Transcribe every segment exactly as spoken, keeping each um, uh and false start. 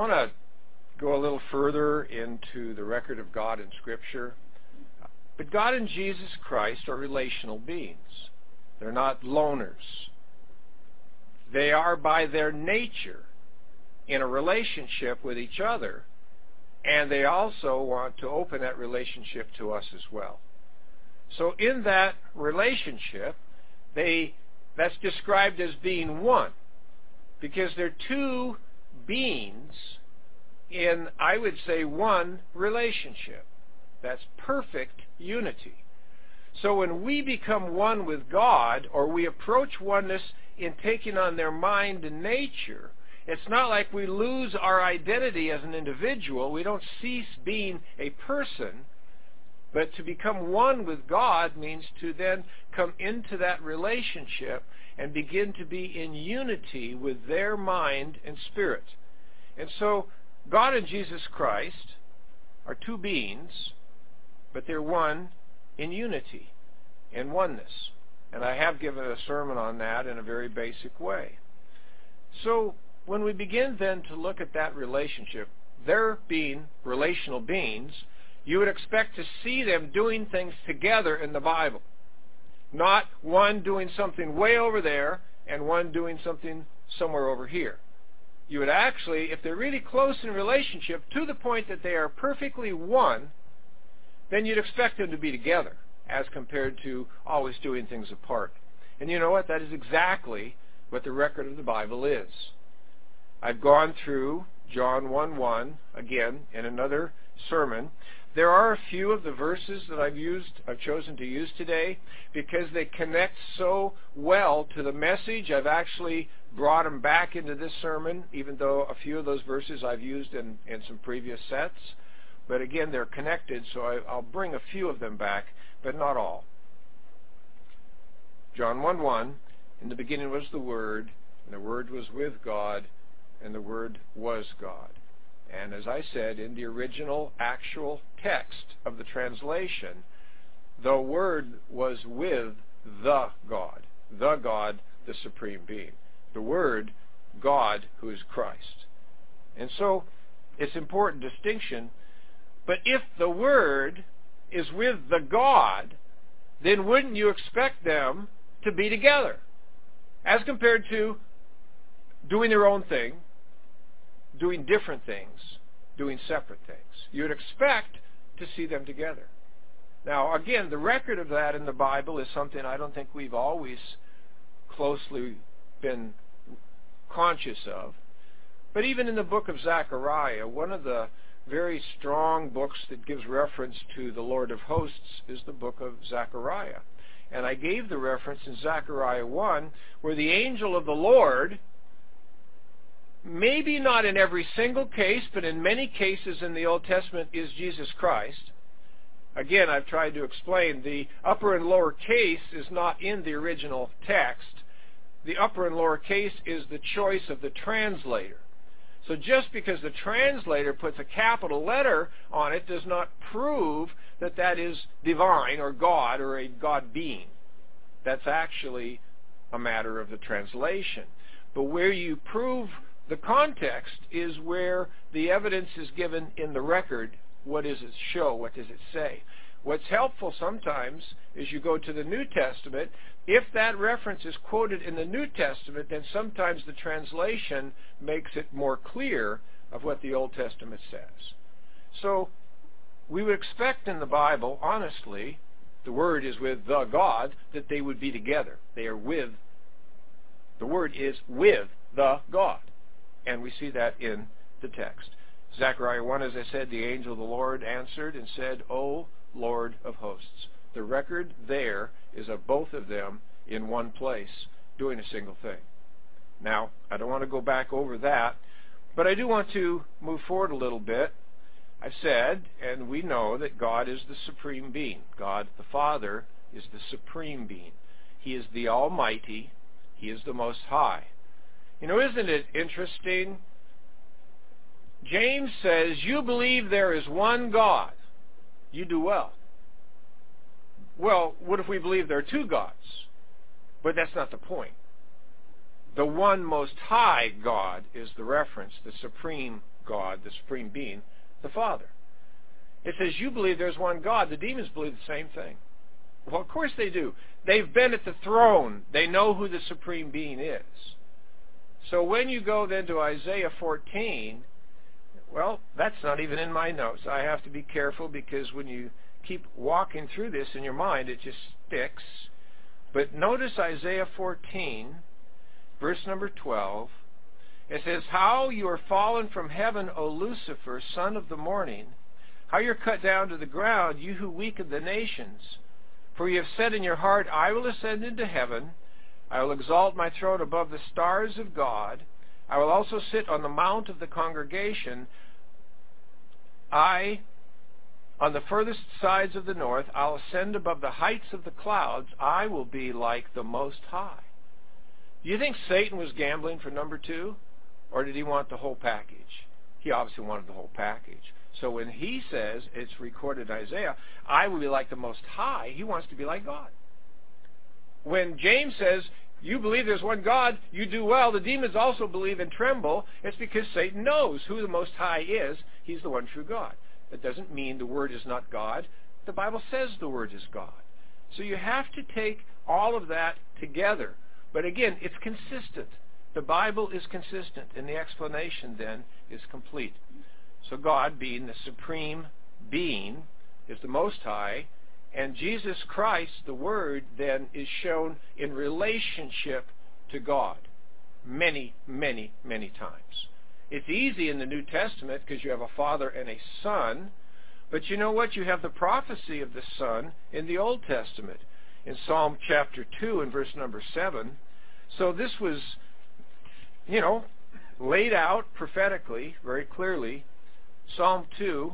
want to go a little further into the record of God in Scripture. But God and Jesus Christ are relational beings. They're not loners. They are by their nature in a relationship with each other, and they also want to open that relationship to us as well. So in that relationship, they that's described as being one, because they're two beings in, I would say, one relationship. That's perfect unity. So when we become one with God, or we approach oneness in taking on their mind and nature, it's not like we lose our identity as an individual. We don't cease being a person. But to become one with God means to then come into that relationship and begin to be in unity with their mind and spirit. And so God and Jesus Christ are two beings, but they're one in unity, in oneness. And I have given a sermon on that in a very basic way. So when we begin then to look at that relationship, they're being relational beings, you would expect to see them doing things together in the Bible. Not one doing something way over there and one doing something somewhere over here. You would actually, if they're really close in relationship to the point that they are perfectly one, then you'd expect them to be together as compared to always doing things apart. And you know what? That is exactly what the record of the Bible is. I've gone through John one one again in another sermon. There are a few of the verses that I've used, I've chosen to use today because they connect so well to the message. I've actually brought them back into this sermon, even though a few of those verses I've used in, in some previous sets. But again, they're connected, so I, I'll bring a few of them back, but not all. John one one, in the beginning was the Word, and the Word was with God, and the Word was God. And as I said, in the original actual text of the translation, the Word was with the God, the God, the Supreme Being. The Word, God, who is Christ. And so, it's an important distinction. But if the Word is with the God, then wouldn't you expect them to be together? As compared to doing their own thing, doing different things, doing separate things. You would expect to see them together. Now, again, the record of that in the Bible is something I don't think we've always closely been conscious of. But even in the book of Zechariah, one of the very strong books that gives reference to the Lord of hosts is the book of Zechariah. And I gave the reference in Zechariah one, where the angel of the Lord, maybe not in every single case, but in many cases in the Old Testament, is Jesus Christ. Again, I've tried to explain the upper and lower case is not in the original text. The upper and lower case is the choice of the translator. So just because the translator puts a capital letter on it does not prove that that is divine or God or a God being. That's actually a matter of the translation. But where you prove the context is where the evidence is given in the record. What does it show? What does it say? What's helpful sometimes is you go to the New Testament. If that reference is quoted in the New Testament, then sometimes the translation makes it more clear of what the Old Testament says. So we would expect in the Bible, honestly, the Word is with the God, that they would be together. They are with, the Word is with the God. And we see that in the text. Zechariah one, as I said, the angel of the Lord answered and said, O Lord of hosts. The record there is of both of them in one place doing a single thing. Now, I don't want to go back over that, but I do want to move forward a little bit. I've said, and we know, that God is the supreme being. God the Father is the supreme being. He is the Almighty. He is the Most High. You know, isn't it interesting? James says, you believe there is one God. You do well. Well, what if we believe there are two gods? But that's not the point. The one Most High God is the reference, the supreme God, the supreme being, the Father. It says, you believe there's one God. The demons believe the same thing. Well, of course they do. They've been at the throne. They know who the supreme being is. So when you go then to Isaiah fourteen, well, that's not even in my notes. I have to be careful because when you keep walking through this in your mind, it just sticks. But notice Isaiah fourteen, verse number twelve. It says, how you are fallen from heaven, O Lucifer, son of the morning. How you're cut down to the ground, you who weaken the nations. For you have said in your heart, I will ascend into heaven. I will exalt my throne above the stars of God. I will also sit on the mount of the congregation. I, on the furthest sides of the north, I'll ascend above the heights of the clouds. I will be like the Most High. Do you think Satan was gambling for number two? Or did he want the whole package? He obviously wanted the whole package. So when he says, it's recorded in Isaiah, I will be like the Most High, he wants to be like God. When James says, you believe there's one God, you do well, the demons also believe and tremble, it's because Satan knows who the Most High is. He's the one true God. That doesn't mean the Word is not God. The Bible says the Word is God. So you have to take all of that together. But again, it's consistent. The Bible is consistent, and the explanation then is complete. So God, being the supreme being, is the Most High, and Jesus Christ, the Word, then is shown in relationship to God many, many, many times. It's easy in the New Testament because you have a Father and a Son, but you know what? You have the prophecy of the Son in the Old Testament, in Psalm chapter two and verse number seven. So this was, you know, laid out prophetically, very clearly. Psalm two,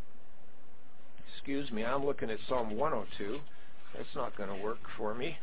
excuse me, I'm looking at Psalm one oh two. That's not going to work for me.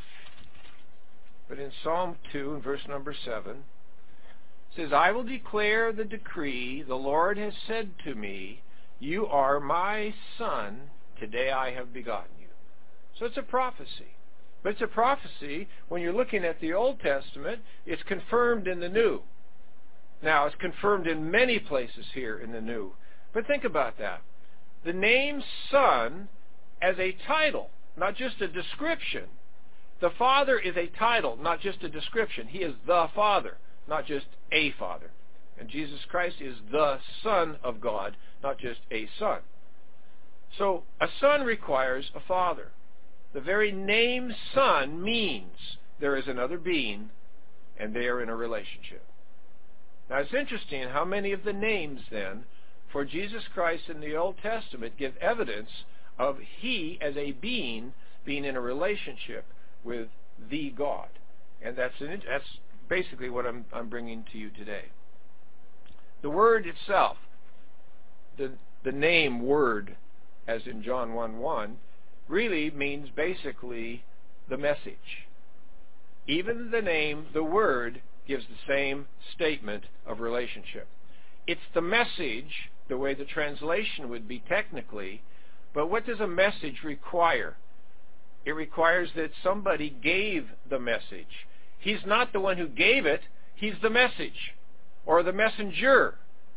But in Psalm two, in verse number seven, it says, I will declare the decree, the Lord has said to me, you are my son, today I have begotten you. So it's a prophecy. But it's a prophecy, when you're looking at the Old Testament, it's confirmed in the New. Now, it's confirmed in many places here in the New. But think about that. The name Son as a title, not just a description. The Father is a title, not just a description. He is the Father, not just a Father. And Jesus Christ is the Son of God, not just a Son. So, a Son requires a Father. The very name Son means there is another being, and they are in a relationship. Now, it's interesting how many of the names, then, for Jesus Christ in the Old Testament give evidence of He as a being being in a relationship with the God. And that's, an, that's basically what I'm, I'm bringing to you today. The Word itself, the, the name Word, as in John one one, really means basically the message. Even the name, the Word, gives the same statement of relationship. It's the message, the way the translation would be technically, but what does a message require? It requires that somebody gave the message. He's not the one who gave it, he's the message, or the messenger.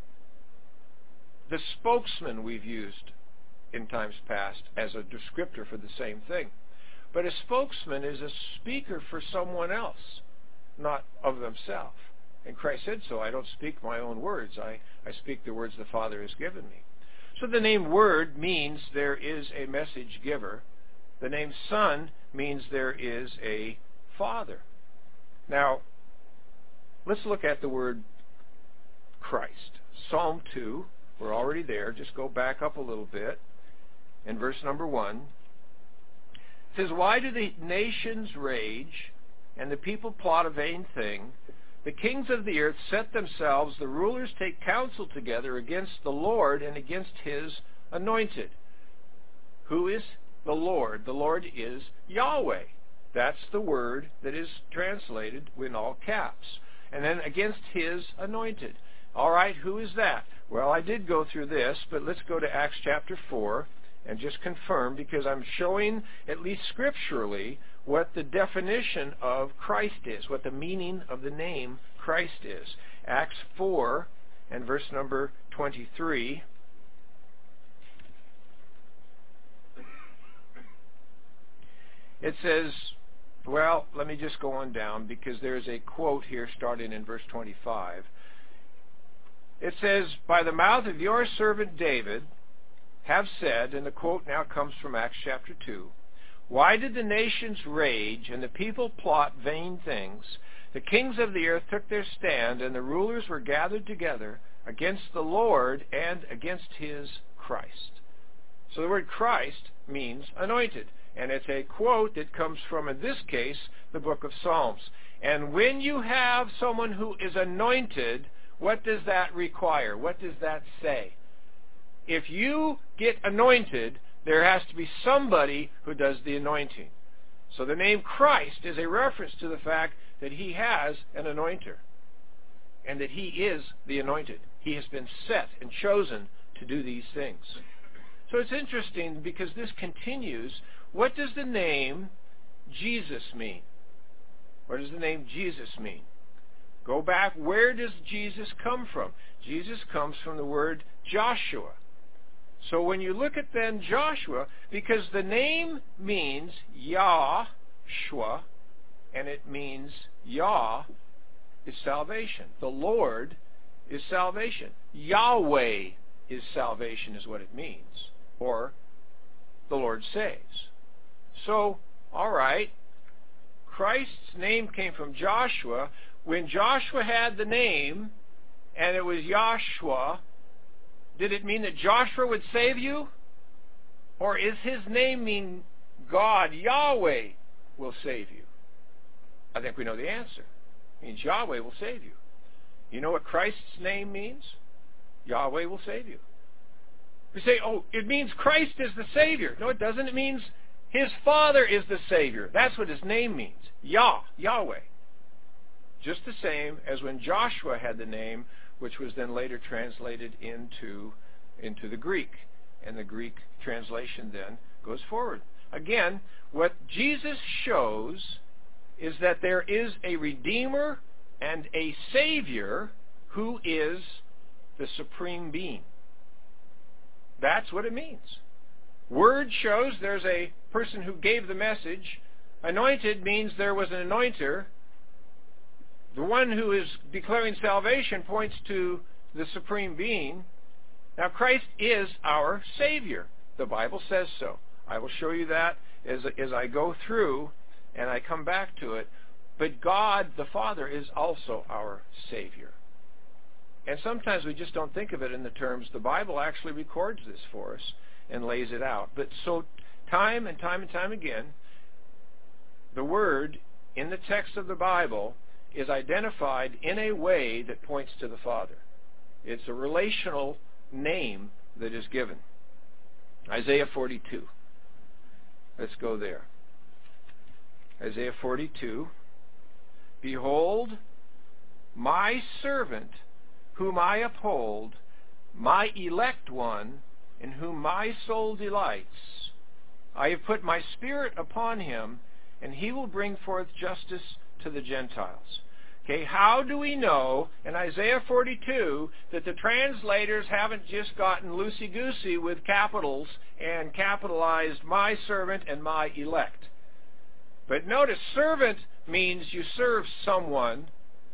The spokesman we've used in times past as a descriptor for the same thing. But a spokesman is a speaker for someone else, not of themselves. And Christ said so, I don't speak my own words, I, I speak the words the Father has given me. So the name Word means there is a message giver. The name Son means there is a Father. Now, let's look at the word Christ. Psalm two, we're already there, just go back up a little bit. In verse number one, it says, why do the nations rage, and the people plot a vain thing? The kings of the earth set themselves, the rulers take counsel together against the Lord and against His anointed. Who is the Lord? The Lord is Yahweh. That's the word that is translated in all caps. And then against His anointed. All right, who is that? Well, I did go through this, but let's go to Acts chapter four and just confirm, because I'm showing, at least scripturally, what the definition of Christ is, what the meaning of the name Christ is. Acts four and verse number twenty-three. It says, well, let me just go on down because there's a quote here starting in verse twenty-five. It says, by the mouth of your servant David have said, and the quote now comes from Acts chapter two, why did the nations rage and the people plot vain things? The kings of the earth took their stand, and the rulers were gathered together against the Lord and against his Christ. So the word Christ means anointed. And it's a quote that comes from, in this case, the book of Psalms. And when you have someone who is anointed, what does that require? What does that say? If you get anointed, there has to be somebody who does the anointing. So the name Christ is a reference to the fact that he has an anointer and that he is the anointed. He has been set and chosen to do these things. So it's interesting because this continues. What does the name Jesus mean? What does the name Jesus mean? Go back. Where does Jesus come from? Jesus comes from the word Joshua. So when you look at then Joshua, because the name means Yahshua, and it means Yah is salvation. The Lord is salvation. Yahweh is salvation is what it means. Or the Lord saves. So, all right, Christ's name came from Joshua. When Joshua had the name, and it was Yahshua, did it mean that Joshua would save you? Or is his name mean God, Yahweh, will save you? I think we know the answer. It means Yahweh will save you. You know what Christ's name means? Yahweh will save you. We say, oh, it means Christ is the Savior. No, it doesn't. It means his Father is the Savior. That's what his name means. Yah, Yahweh. Just the same as when Joshua had the name, which was then later translated into, into the Greek. And the Greek translation then goes forward. Again, what Jesus shows is that there is a Redeemer and a Savior who is the Supreme Being. That's what it means. Word shows there's a person who gave the message. Anointed means there was an anointer. The one who is declaring salvation points to the Supreme Being. Now, Christ is our Savior. The Bible says so. I will show you that as, as I go through and I come back to it. But God, the Father, is also our Savior. And sometimes we just don't think of it in the terms. The Bible actually records this for us and lays it out. But so time and time and time again, the Word in the text of the Bible is identified in a way that points to the Father. It's a relational name that is given. Isaiah forty-two. Let's go there. Isaiah forty-two. Behold, my servant, whom I uphold, my elect one, in whom my soul delights. I have put my Spirit upon him, and he will bring forth justice to the Gentiles. Okay, how do we know in Isaiah forty-two that the translators haven't just gotten loosey-goosey with capitals and capitalized my servant and my elect? But notice, servant means you serve someone,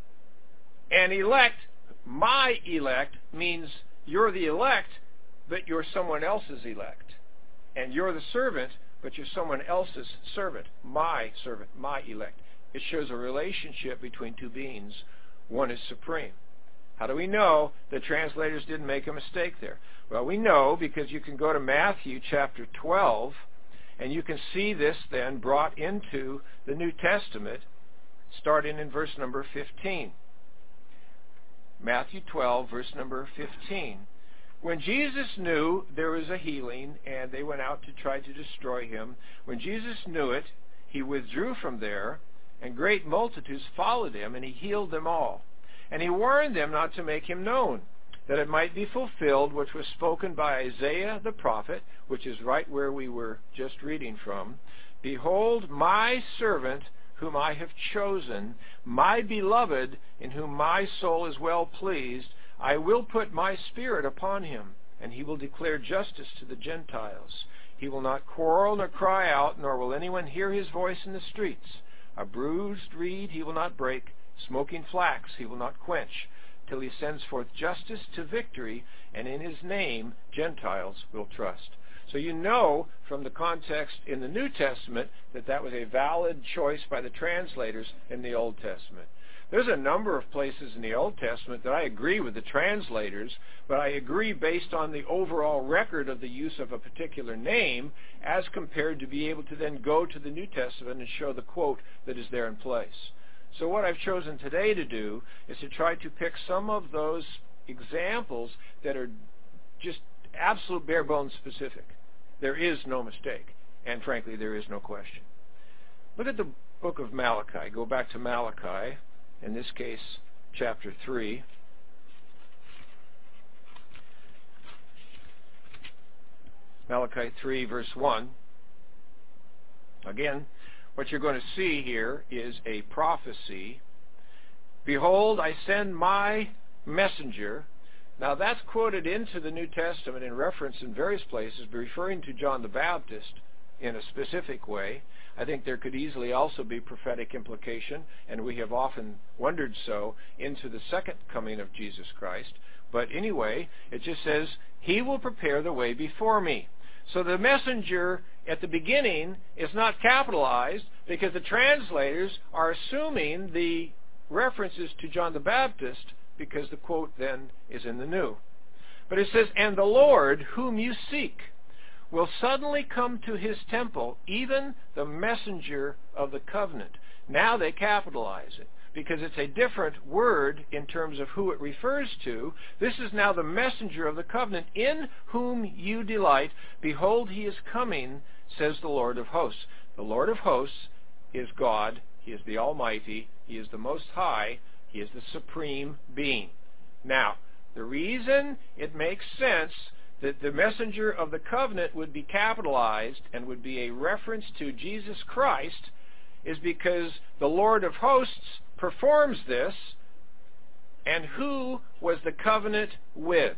and elect, my elect, means you're the elect, but you're someone else's elect. And you're the servant, but you're someone else's servant. My servant, my elect. It shows a relationship between two beings. One is supreme. How do we know the translators didn't make a mistake there? Well, we know because you can go to Matthew chapter twelve, and you can see this then brought into the New Testament, starting in verse number fifteen. Matthew twelve, verse number fifteen. When Jesus knew there was a healing, and they went out to try to destroy him, when Jesus knew it, he withdrew from there, and great multitudes followed him, and he healed them all. And he warned them not to make him known, that it might be fulfilled which was spoken by Isaiah the prophet, which is right where we were just reading from. Behold, my servant, whom I have chosen, my beloved, in whom my soul is well pleased. I will put my Spirit upon him, and he will declare justice to the Gentiles. He will not quarrel nor cry out, nor will anyone hear his voice in the streets. A bruised reed he will not break, smoking flax he will not quench, till he sends forth justice to victory, and in his name Gentiles will trust. So you know from the context in the New Testament that that was a valid choice by the translators in the Old Testament. There's a number of places in the Old Testament that I agree with the translators, but I agree based on the overall record of the use of a particular name as compared to be able to then go to the New Testament and show the quote that is there in place. So what I've chosen today to do is to try to pick some of those examples that are just absolute bare bones specific. There is no mistake, and frankly there is no question. Look at the book of Malachi. Go back to Malachi, in this case chapter three. Malachi three verse one. Again, what you're going to see here is a prophecy. Behold, I send my messenger. Now that's quoted into the New Testament in reference in various places, referring to John the Baptist in a specific way. I think there could easily also be prophetic implication, and we have often wondered so, into the second coming of Jesus Christ. But anyway, it just says, he will prepare the way before me. So the messenger at the beginning is not capitalized because the translators are assuming the references to John the Baptist because the quote then is in the New. But it says, and the Lord whom you seek will suddenly come to his temple, even the messenger of the covenant. Now they capitalize it because it's a different word in terms of who it refers to. This is now the messenger of the covenant, in whom you delight. Behold, he is coming, says the Lord of hosts. The Lord of hosts is God. He is the Almighty. He is the Most High. He is the supreme being. Now, the reason it makes sense that the messenger of the covenant would be capitalized and would be a reference to Jesus Christ is because the Lord of hosts performs this, and who was the covenant with?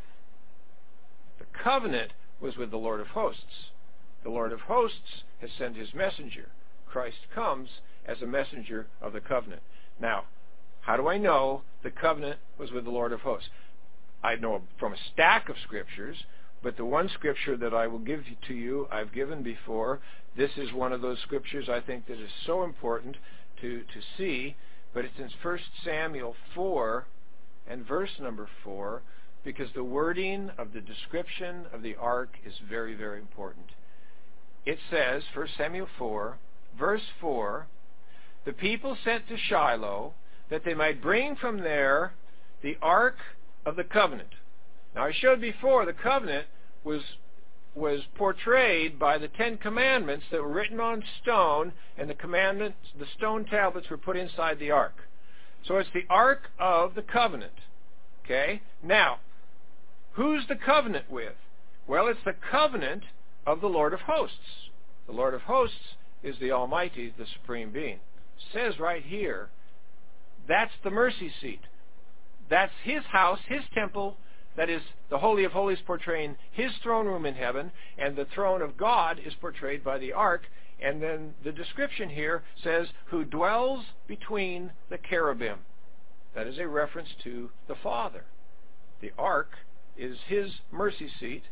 The covenant was with the Lord of hosts. The Lord of hosts has sent his messenger. Christ comes as a messenger of the covenant. Now, how do I know the covenant was with the Lord of hosts? I know from a stack of scriptures, but the one scripture that I will give to you, I've given before. This is one of those scriptures I think that is so important to, to see, but it's in First Samuel four and verse number four, because the wording of the description of the ark is very, very important. It says, First Samuel four, verse four, the people sent to Shiloh that they might bring from there the ark of the covenant. Now I showed before the covenant was was portrayed by the Ten Commandments that were written on stone, and the commandments, the stone tablets were put inside the ark. So it's the ark of the covenant. Okay? Now, who's the covenant with? Well, it's the covenant of the Lord of hosts. The Lord of hosts is the Almighty, the supreme being. It says right here, that's the mercy seat. That's his house, his temple. That is the Holy of Holies portraying his throne room in heaven, and the throne of God is portrayed by the ark. And then the description here says, who dwells between the cherubim. That is a reference to the Father. The ark is his mercy seat.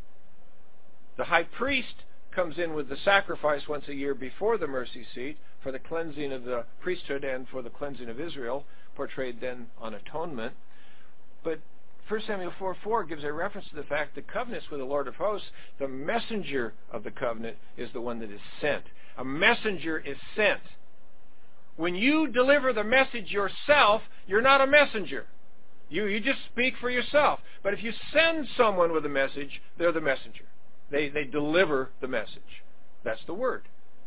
The high priest comes in with the sacrifice once a year before the mercy seat for the cleansing of the priesthood and for the cleansing of Israel, portrayed then on atonement. But First Samuel four four gives a reference to the fact that covenants with the Lord of hosts, the messenger of the covenant is the one that is sent. A messenger is sent. When you deliver the message yourself, you're not a messenger. You, you just speak for yourself. But if you send someone with a message, they're the messenger. They, they deliver the message. That's the word.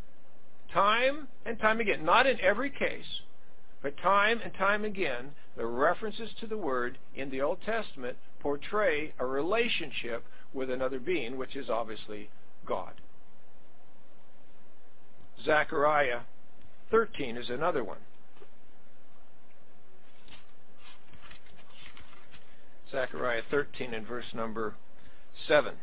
Time and time again, not in every case, but time and time again, the references to the Word in the Old Testament portray a relationship with another being, which is obviously God. Zechariah thirteen is another one. Zechariah thirteen and verse number seven.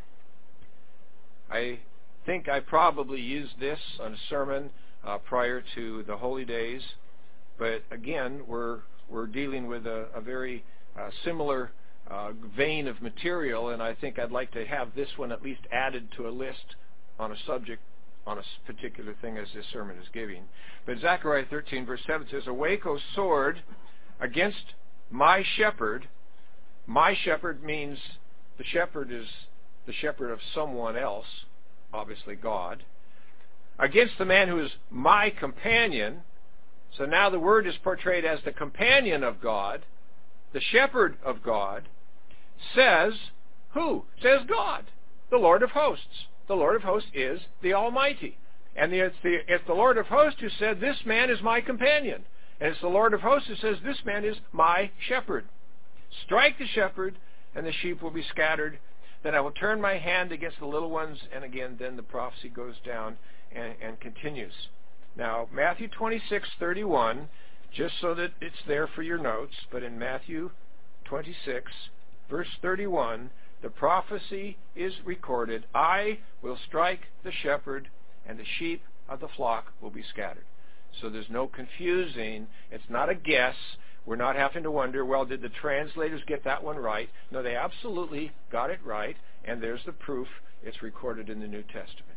I think I probably used this on a sermon uh, prior to the holy days, but again, we're we're dealing with a, a very uh, similar uh, vein of material, and I think I'd like to have this one at least added to a list on a subject, on a particular thing as this sermon is giving. But Zechariah thirteen verse seven says, "Awake, O sword, against my shepherd." My shepherd means the shepherd is the shepherd of someone else, obviously God. "Against the man who is my companion." So now the word is portrayed as the companion of God, the shepherd of God, says who? Says God, the Lord of hosts. The Lord of hosts is the Almighty. And it's the, it's the Lord of hosts who said, "This man is my companion." And it's the Lord of hosts who says, "This man is my shepherd. Strike the shepherd, and the sheep will be scattered. Then I will turn my hand against the little ones." And again, then the prophecy goes down and, and continues. Now, Matthew twenty-six thirty-one, just so that it's there for your notes, but in Matthew twenty-six, verse thirty-one, the prophecy is recorded, "I will strike the shepherd, and the sheep of the flock will be scattered." So there's no confusing. It's not a guess. We're not having to wonder, well, did the translators get that one right? No, they absolutely got it right, and there's the proof. It's recorded in the New Testament.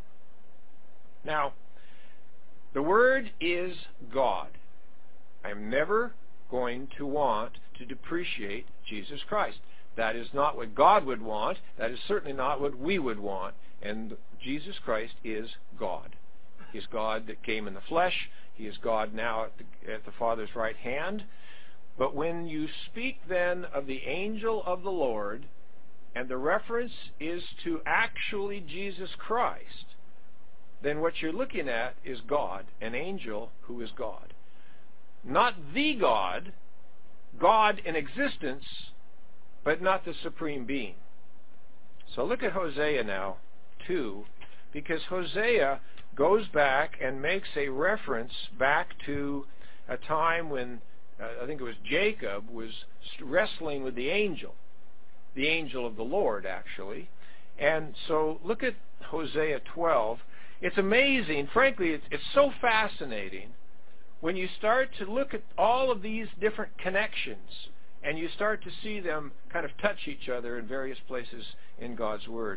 Now, the word is God. I'm never going to want to depreciate Jesus Christ. That is not what God would want. That is certainly not what we would want. And Jesus Christ is God. He is God that came in the flesh. He is God now at the, at the Father's right hand. But when you speak then of the angel of the Lord, and the reference is to actually Jesus Christ, then what you're looking at is God, an angel who is God. Not the God, God in existence, but not the supreme being. So look at Hosea now, too, because Hosea goes back and makes a reference back to a time when, uh, I think it was Jacob, was wrestling with the angel, the angel of the Lord, actually. And so look at Hosea twelve. It's amazing. Frankly, it's, it's so fascinating when you start to look at all of these different connections and you start to see them kind of touch each other in various places in God's Word.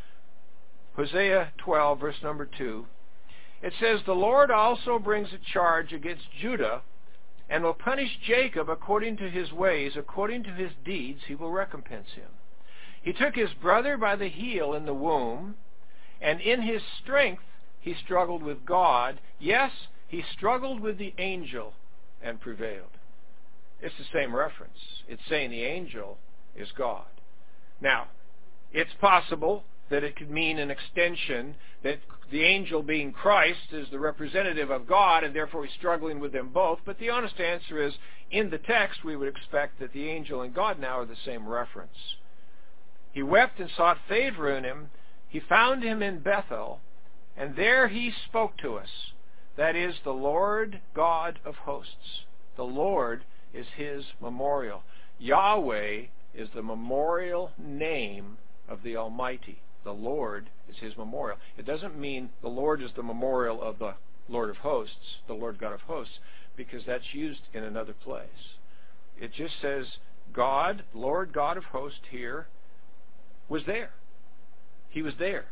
Hosea twelve, verse number two. It says, "The Lord also brings a charge against Judah and will punish Jacob according to his ways, according to his deeds he will recompense him. He took his brother by the heel in the womb, and in his strength he struggled with God. Yes, he struggled with the angel and prevailed." It's the same reference. It's saying the angel is God. Now, it's possible that it could mean an extension, that the angel being Christ is the representative of God, and therefore he's struggling with them both. But the honest answer is, in the text, we would expect that the angel and God now are the same reference. He wept and sought favor in him. He found him in Bethel, and there he spoke to us. That is the Lord God of hosts. The Lord is his memorial. Yahweh is the memorial name of the Almighty. The Lord is his memorial. It doesn't mean the Lord is the memorial of the Lord of hosts, the Lord God of hosts, because that's used in another place. It just says God, Lord God of hosts here, was there. He was there.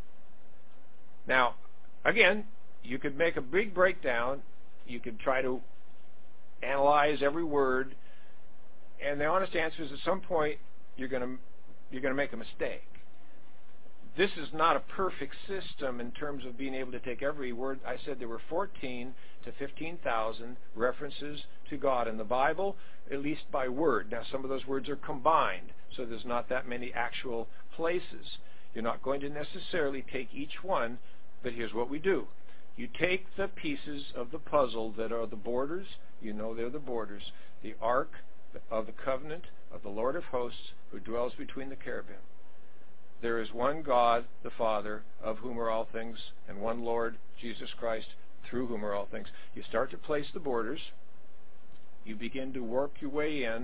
Now, again, you could make a big breakdown. You could try to analyze every word, and the honest answer is at some point you're going to you're going to make a mistake. This is not a perfect system in terms of being able to take every word. I said there were fourteen to fifteen thousand references to God in the Bible, at least by word. Now, some of those words are combined, so there's not that many actual places. You're not going to necessarily take each one, but here's what we do. You take the pieces of the puzzle that are the borders. You know they're the borders. The Ark of the Covenant of the Lord of hosts who dwells between the cherubim. There is one God, the Father, of whom are all things, and one Lord, Jesus Christ, through whom are all things. You start to place the borders. You begin to work your way in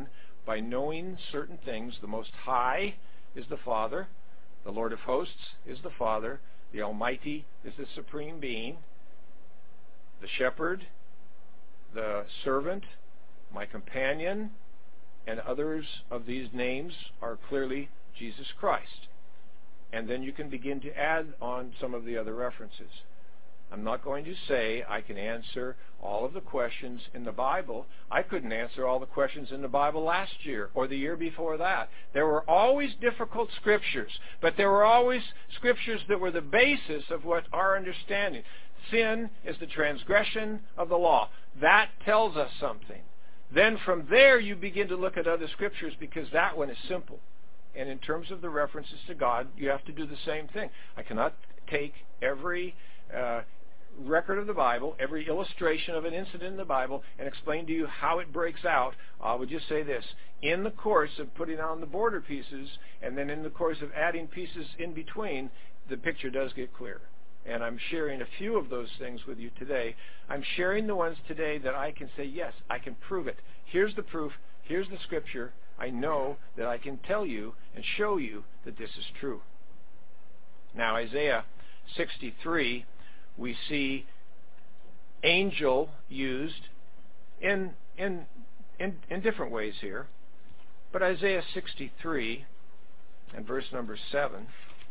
by knowing certain things. The Most High is the Father. The Lord of hosts is the Father. The Almighty is the Supreme Being. The Shepherd, the Servant, my Companion, and others of these names are clearly Jesus Christ. And then you can begin to add on some of the other references. I'm not going to say I can answer all of the questions in the Bible. I couldn't answer all the questions in the Bible last year or the year before that. There were always difficult scriptures, but there were always scriptures that were the basis of what our understanding. Sin is the transgression of the law. That tells us something. Then from there you begin to look at other scriptures, because that one is simple. And in terms of the references to God, you have to do the same thing. I cannot take every uh, record of the Bible, every illustration of an incident in the Bible, and explain to you how it breaks out. I would just say this. In the course of putting on the border pieces, and then in the course of adding pieces in between, the picture does get clear. And I'm sharing a few of those things with you today. I'm sharing the ones today that I can say, yes, I can prove it. Here's the proof. Here's the scripture. I know that I can tell you and show you that this is true. Now, Isaiah sixty-three, we see angel used in, in, in, in different ways here. But Isaiah sixty-three and verse number seven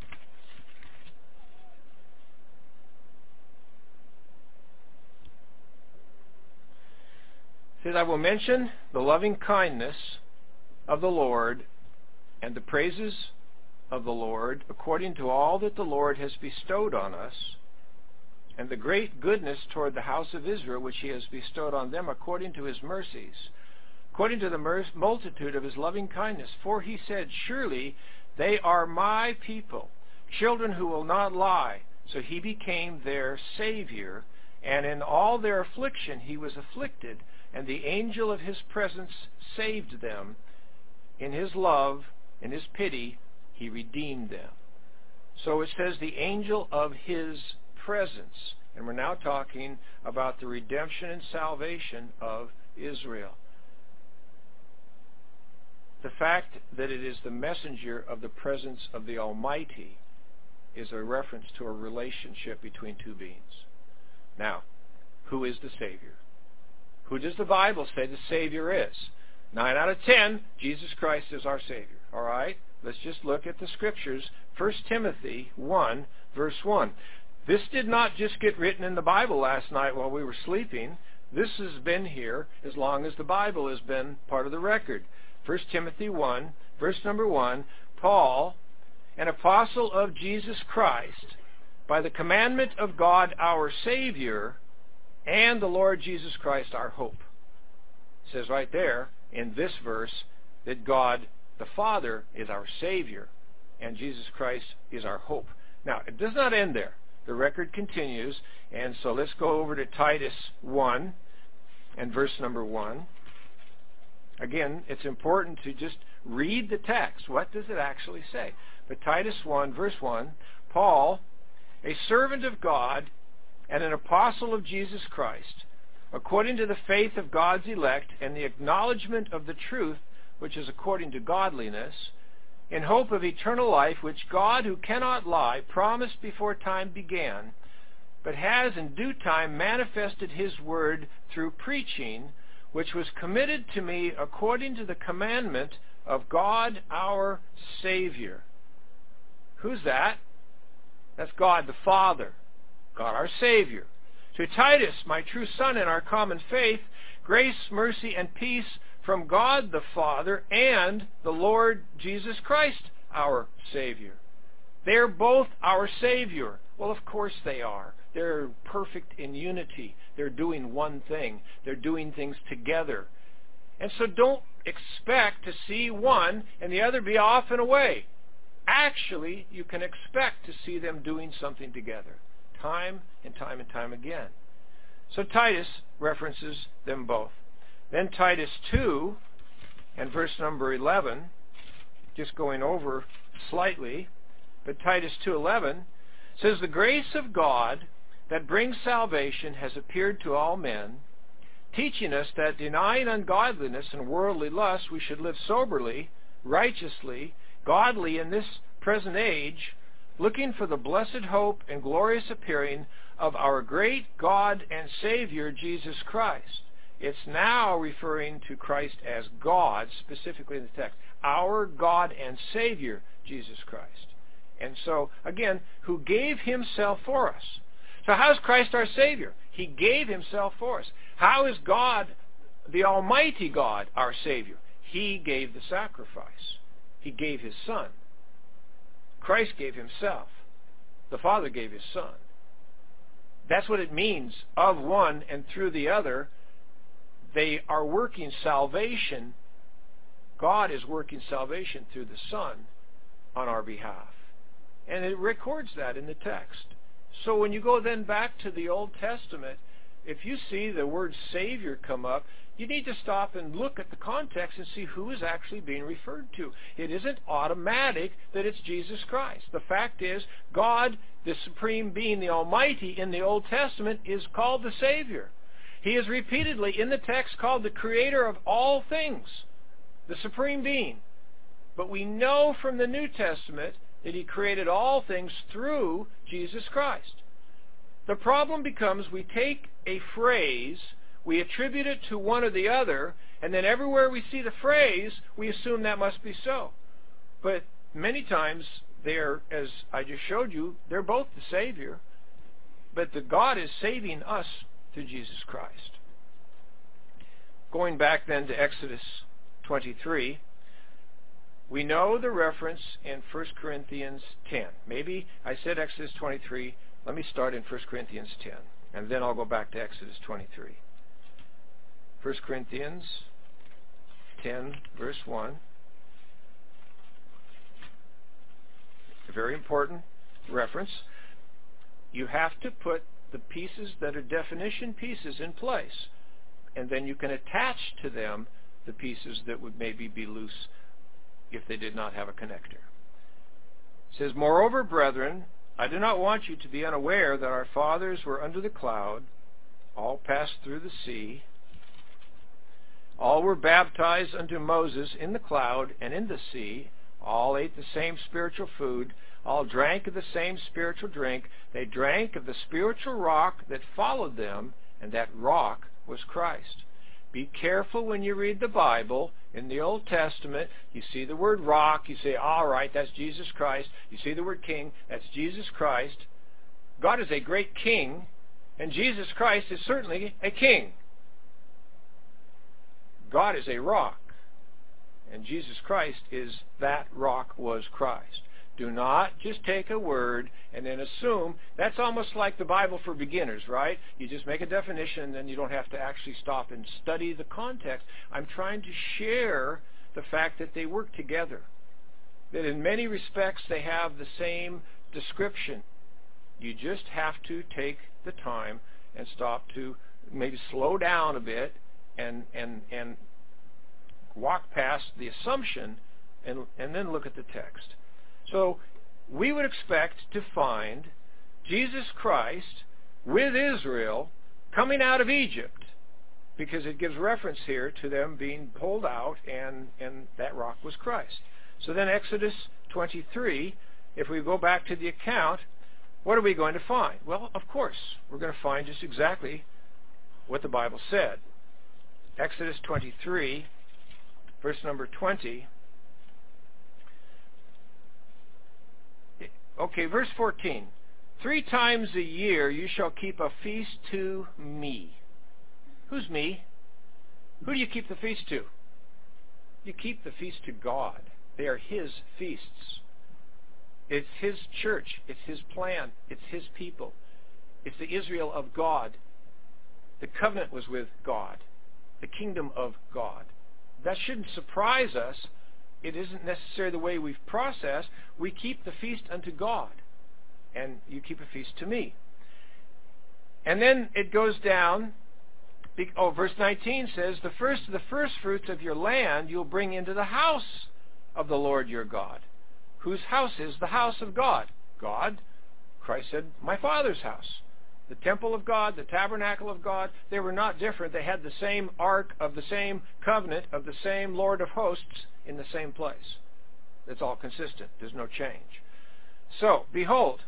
says, I will mention the loving kindness of the Lord and the praises of the Lord according to all that the Lord has bestowed on us, and the great goodness toward the house of Israel which he has bestowed on them according to his mercies, according to the mer- multitude of his loving kindness. For he said, surely they are my people, children who will not lie. So he became their Savior, and in all their affliction he was afflicted, and the angel of his presence saved them. In his love, in his pity, he redeemed them. So it says the angel of his presence. And we're now talking about the redemption and salvation of Israel. The fact that it is the messenger of the presence of the Almighty is a reference to a relationship between two beings. Now, who is the Savior? Who does the Bible say the Savior is? Nine out of ten, Jesus Christ is our Savior. All right? Let's just look at the Scriptures. First Timothy one, verse one. This did not just get written in the Bible last night while we were sleeping. This has been here as long as the Bible has been part of the record. First Timothy one, verse number one. Paul, an apostle of Jesus Christ, by the commandment of God our Savior, and the Lord Jesus Christ our hope. It says right there in this verse that God the Father is our Savior and Jesus Christ is our hope. Now, it does not end there. The record continues, and so let's go over to Titus one and verse number one. Again, it's important to just read the text. What does it actually say? But Titus one, verse one, Paul, a servant of God and an apostle of Jesus Christ, according to the faith of God's elect and the acknowledgement of the truth which is according to godliness, in hope of eternal life, which God, who cannot lie, promised before time began, but has in due time manifested his word through preaching, which was committed to me according to the commandment of God our Savior. Who's that? That's God the Father, God our Savior. To Titus, my true son in our common faith, grace, mercy, and peace from God the Father and the Lord Jesus Christ, our Savior. They're both our Savior. Well, of course they are. They're perfect in unity. They're doing one thing. They're doing things together. And so don't expect to see one and the other be off and away. Actually, you can expect to see them doing something together, time and time and time again. So Titus references them both. Then Titus two and verse number eleven, just going over slightly, but Titus two eleven says, the grace of God that brings salvation has appeared to all men, teaching us that denying ungodliness and worldly lust, we should live soberly, righteously, godly in this present age, looking for the blessed hope and glorious appearing of our great God and Savior, Jesus Christ. It's now referring to Christ as God, specifically in the text. Our God and Savior, Jesus Christ. And so, again, who gave himself for us. So how is Christ our Savior? He gave himself for us. How is God, the Almighty God, our Savior? He gave the sacrifice. He gave his Son. Christ gave himself. The Father gave his Son. That's what it means, of one and through the other. They are working salvation. God is working salvation through the Son on our behalf. And it records that in the text. So when you go then back to the Old Testament, if you see the word Savior come up, you need to stop and look at the context and see who is actually being referred to. It isn't automatic that it's Jesus Christ. The fact is, God, the Supreme Being, the Almighty, in the Old Testament is called the Savior. He is repeatedly in the text called the Creator of all things, the Supreme Being. But we know from the New Testament that he created all things through Jesus Christ. The problem becomes we take a phrase, we attribute it to one or the other, and then everywhere we see the phrase, we assume that must be so. But many times, they're, as I just showed you, they're both the Savior, but the God is saving us through Jesus Christ. Going back then to Exodus twenty-three, we know the reference in First Corinthians ten. Maybe I said Exodus twenty-three. Let me start in First Corinthians ten, and then I'll go back to Exodus twenty-three. First Corinthians ten, verse one. A very important reference. You have to put the pieces that are definition pieces in place, and then you can attach to them the pieces that would maybe be loose if they did not have a connector. It says, "Moreover, brethren, I do not want you to be unaware that our fathers were under the cloud, all passed through the sea, all were baptized unto Moses in the cloud and in the sea, all ate the same spiritual food, all drank of the same spiritual drink. They drank of the spiritual rock that followed them, and that rock was Christ." Be careful when you read the Bible. In the Old Testament, you see the word rock, you say, all right, that's Jesus Christ. You see the word king, that's Jesus Christ. God is a great king, and Jesus Christ is certainly a king. God is a rock, and Jesus Christ is that rock was Christ. Do not just take a word and then assume. That's almost like the Bible for beginners, right? You just make a definition and then you don't have to actually stop and study the context. I'm trying to share the fact that they work together, that in many respects they have the same description. You just have to take the time and stop to maybe slow down a bit and and and walk past the assumption and and then look at the text. So we would expect to find Jesus Christ with Israel coming out of Egypt, because it gives reference here to them being pulled out, and, and that rock was Christ. So then Exodus twenty-three, if we go back to the account, what are we going to find? Well, of course, we're going to find just exactly what the Bible said. Exodus twenty-three, verse number twenty. Okay, verse fourteen. Three times a year you shall keep a feast to me. Who's me? Who do you keep the feast to? You keep the feast to God. They are his feasts. It's his church. It's his plan. It's his people. It's the Israel of God. The covenant was with God. The kingdom of God. That shouldn't surprise us. It isn't necessarily the way we've processed. We keep the feast unto God. And you keep a feast to me. And then it goes down. Oh, verse nineteen says, the first of the first fruits of your land you'll bring into the house of the Lord your God. Whose house is the house of God? God. Christ said, my Father's house. the temple of God, the tabernacle of God, they were not different. They had the same ark of the same covenant of the same Lord of hosts in the same place. It's all consistent. There's no change. So, behold,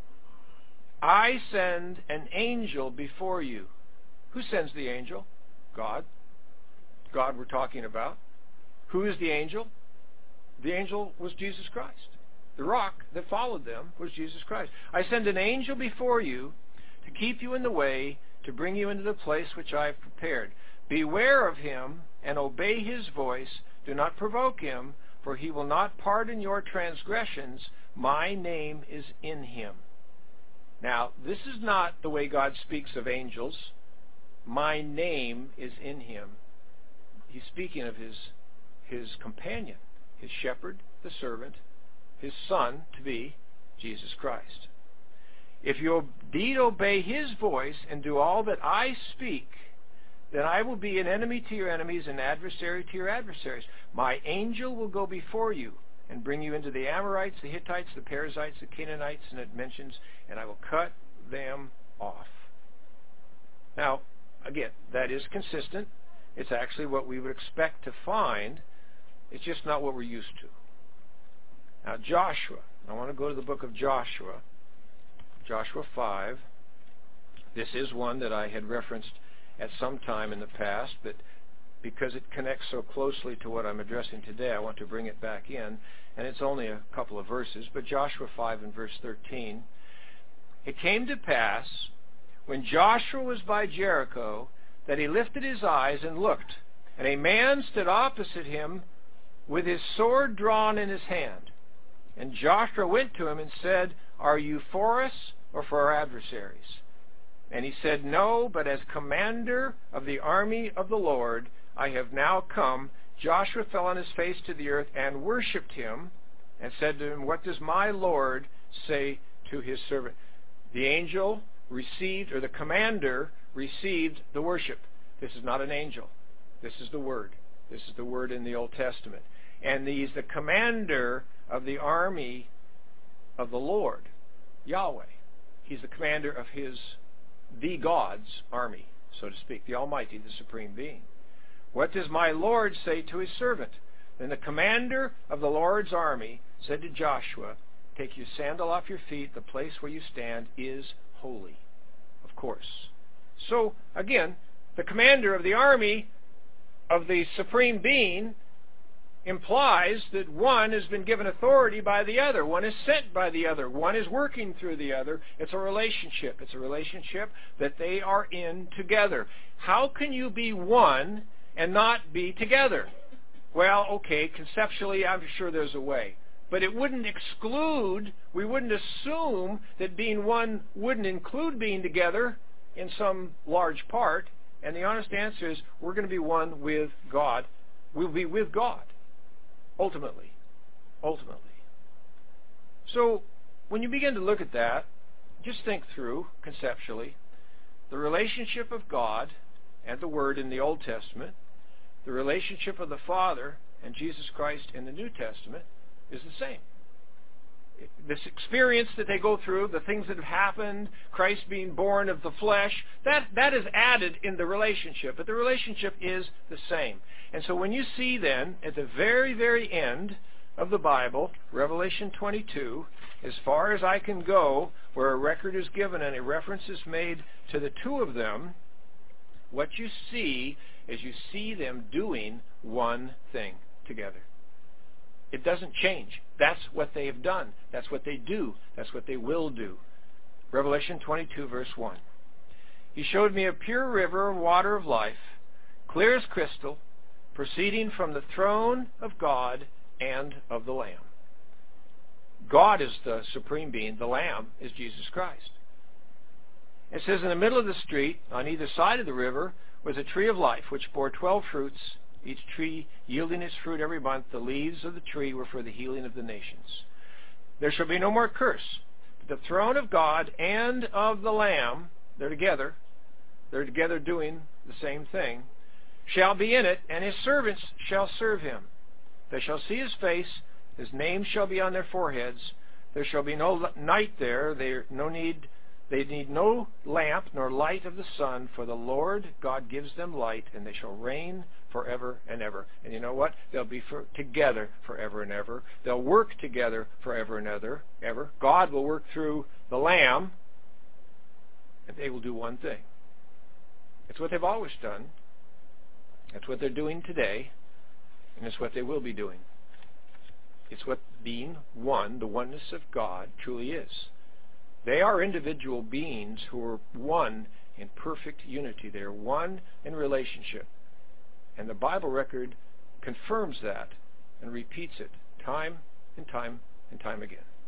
I send an angel before you. Who sends the angel? God. God we're talking about. Who is the angel? The angel was Jesus Christ. The rock that followed them was Jesus Christ. I send an angel before you to keep you in the way, to bring you into the place which I have prepared. Beware of him and obey his voice. Do not provoke him, for he will not pardon your transgressions. My name is in him. Now, this is not the way God speaks of angels. My name is in him. He's speaking of his, his companion, his shepherd, the servant, his son to be, Jesus Christ. If you indeed obey his voice and do all that I speak, then I will be an enemy to your enemies, an adversary to your adversaries. My angel will go before you and bring you into the Amorites, the Hittites, the Perizzites, the Canaanites, and it mentions, and I will cut them off. Now, again, that is consistent. It's actually what we would expect to find. It's just not what we're used to. Now, Joshua. I want to go to the book of Joshua. Joshua five. This is one that I had referenced at some time in the past, but because it connects so closely to what I'm addressing today, I want to bring it back in. And it's only a couple of verses, but Joshua five and verse thirteen. It came to pass, when Joshua was by Jericho, that he lifted his eyes and looked, and a man stood opposite him with his sword drawn in his hand. And Joshua went to him and said, Are you for us or for our adversaries? And he said, No, but as commander of the army of the Lord, I have now come. Joshua fell on his face to the earth and worshipped him, and said to him, What does my Lord say to his servant? The angel received, or the commander received the worship. This is not an angel. This is the Word. This is the Word in the Old Testament. And he's the commander of the army of the Lord, Yahweh. He's the commander of his, the God's army, so to speak, the Almighty, the Supreme Being. What does my Lord say to his servant? Then the commander of the Lord's army said to Joshua, Take your sandal off your feet. The place where you stand is holy. Of course. So, again, the commander of the army of the Supreme Being implies that one has been given authority by the other. One is sent by the other. One is working through the other. It's a relationship. It's a relationship that they are in together. How can you be one and not be together? Well, okay, conceptually, I'm sure there's a way. But it wouldn't exclude, we wouldn't assume that being one wouldn't include being together in some large part. And the honest answer is, we're going to be one with God. We'll be with God. Ultimately. Ultimately. So, when you begin to look at that, just think through, conceptually, the relationship of God and the Word in the Old Testament, the relationship of the Father and Jesus Christ in the New Testament is the same. This experience that they go through, the things that have happened, Christ being born of the flesh, that, that is added in the relationship. But the relationship is the same. And so when you see then, at the very, very end of the Bible, Revelation twenty-two, as far as I can go, where a record is given and a reference is made to the two of them, what you see is you see them doing one thing together. It doesn't change. That's what they have done. That's what they do. That's what they will do. Revelation twenty-two, verse one. He showed me a pure river of water of life, clear as crystal, proceeding from the throne of God and of the Lamb. God is the supreme being. The Lamb is Jesus Christ. It says, in the middle of the street, on either side of the river, was a tree of life, which bore twelve fruits, each tree yielding its fruit every month. The leaves of the tree were for the healing of the nations. There shall be no more curse. But the throne of God and of the Lamb, they're together, they're together doing the same thing, shall be in it, and his servants shall serve him. They shall see his face, his name shall be on their foreheads. There shall be no night there, there no need They need no lamp nor light of the sun, for the Lord God gives them light, and they shall reign forever and ever. And you know what? They'll be for, together forever and ever. They'll work together forever and ever. Ever. God will work through the Lamb, and they will do one thing. It's what they've always done. It's what they're doing today, and it's what they will be doing. It's what being one, the oneness of God, truly is. They are individual beings who are one in perfect unity. They are one in relationship. And the Bible record confirms that and repeats it time and time and time again.